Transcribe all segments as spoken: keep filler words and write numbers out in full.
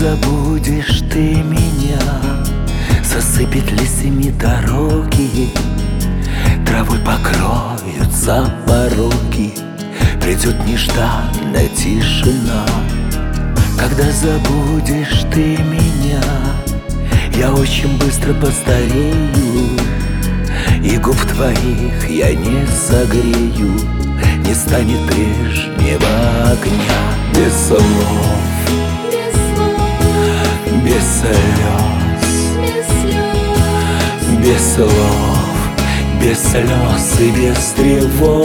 забудешь ты меня, засыпет листьями дороги, травой покроются пороги, придет нежданная тишина. Когда забудешь ты меня, я очень быстро постарею, и губ твоих я не согрею, не станет прежнего огня. Без слов, без слез, без слов, без слез и без тревог.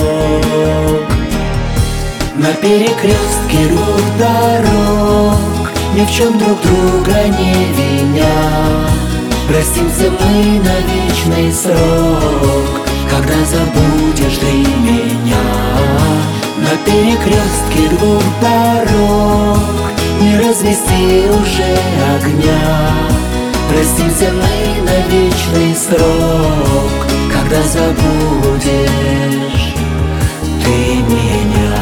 На перекрестке двух дорог, ни в чем друг друга не виня, простимся мы на вечный срок, когда забудешь ты меня. На перекрестке двух дорог не развести уже огня, простимся мы на вечный срок, когда забудешь ты меня.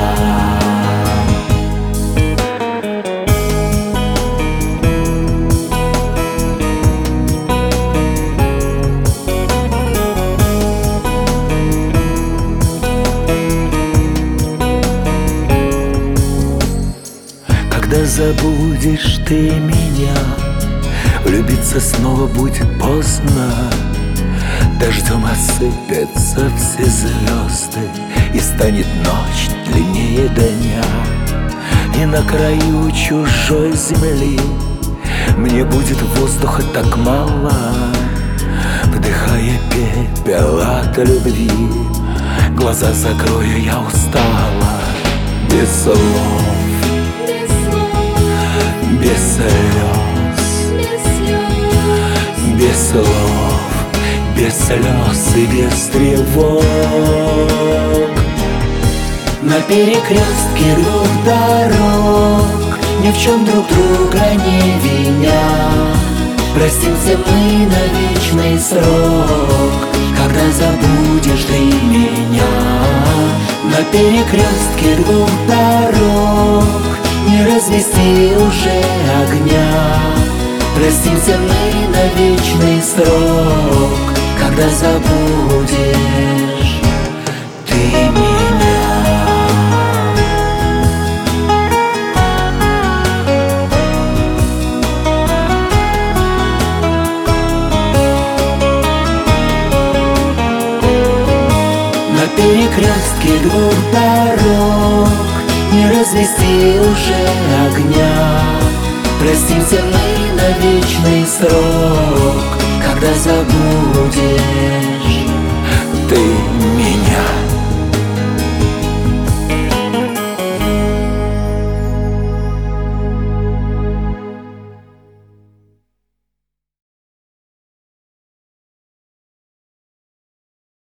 Когда забудешь ты меня, влюбиться снова будет поздно. Дождем осыпятся все звезды, и станет ночь длиннее дня. И на краю чужой земли мне будет воздуха так мало, вдыхая пепел от любви, глаза закрою, я устала. Без слов, без слез, без слов, без слез и без тревог. На перекрестке двух дорог, ни в чем друг друга не виня, простимся мы на вечный срок, когда забудешь ты меня. На перекрестке двух дорог не развести уже огня, простимся мы на вечный срок, когда забудешь ты меня. На перекрестке двух дорог не развести уже огня, простимся мы на вечный срок, когда забудешь